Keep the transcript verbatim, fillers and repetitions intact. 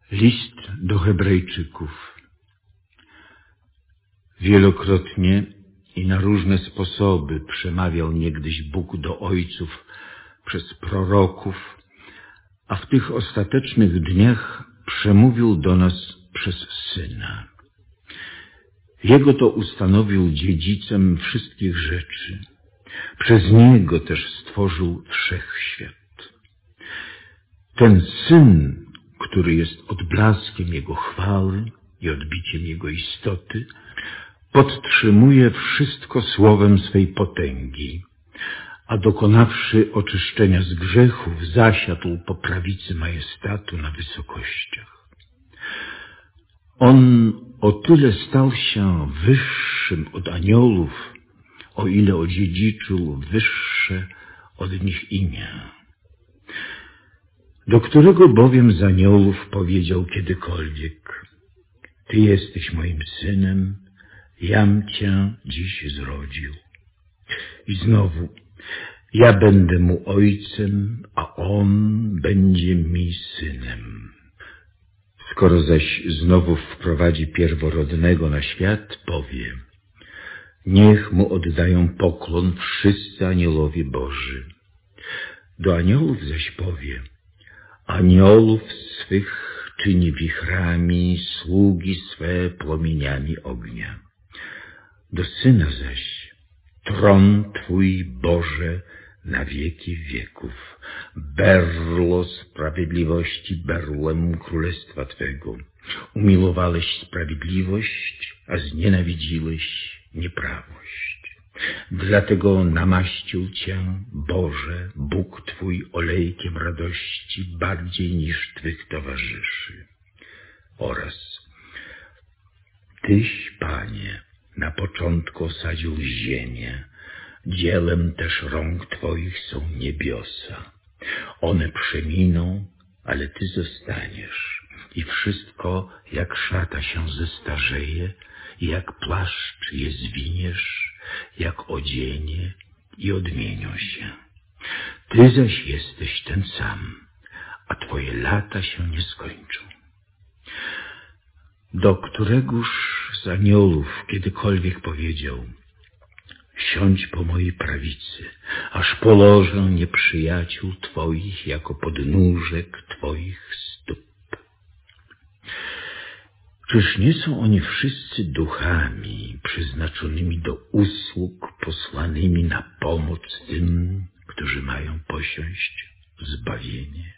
List do Hebrajczyków. Wielokrotnie i na różne sposoby przemawiał niegdyś Bóg do ojców przez proroków, a w tych ostatecznych dniach przemówił do nas przez Syna. Jego to ustanowił dziedzicem wszystkich rzeczy. Przez Niego też stworzył wszechświat. Ten Syn, który jest odblaskiem Jego chwały i odbiciem Jego istoty, podtrzymuje wszystko słowem swej potęgi, a dokonawszy oczyszczenia z grzechów, zasiadł po prawicy majestatu na wysokościach. On o tyle stał się wyższym od aniołów, o ile odziedziczył wyższe od nich imię. Do którego bowiem z aniołów powiedział kiedykolwiek: Ty jesteś moim synem, jam Cię dziś zrodził. I znowu: ja będę mu ojcem, a on będzie mi synem. Skoro zaś znowu wprowadzi pierworodnego na świat, powie: niech mu oddają poklon wszyscy aniołowie Boży. Do aniołów zaś powie: aniołów swych czyni wichrami, sługi swe płomieniami ognia. Do Syna zaś: tron Twój, Boże, na wieki wieków, berło sprawiedliwości berłem królestwa Twego. Umiłowałeś sprawiedliwość, a znienawidziłeś nieprawość. Dlatego namaścił Cię, Boże, Bóg Twój, olejkiem radości bardziej niż Twych towarzyszy. Oraz: Tyś, Panie, na początku osadził ziemię, dziełem też rąk Twoich są niebiosa. One przeminą, ale Ty zostaniesz i wszystko jak szata się zestarzeje i jak płaszcz je zwiniesz, jak odzienie i odmienią się. Ty zaś jesteś ten sam, a Twoje lata się nie skończą. Do któregoż z aniołów kiedykolwiek powiedział: siądź po mojej prawicy, aż położę nieprzyjaciół Twoich jako podnóżek Twoich stóp. Czyż nie są oni wszyscy duchami przeznaczonymi do usług, posłanymi na pomoc tym, którzy mają posiąść zbawienie?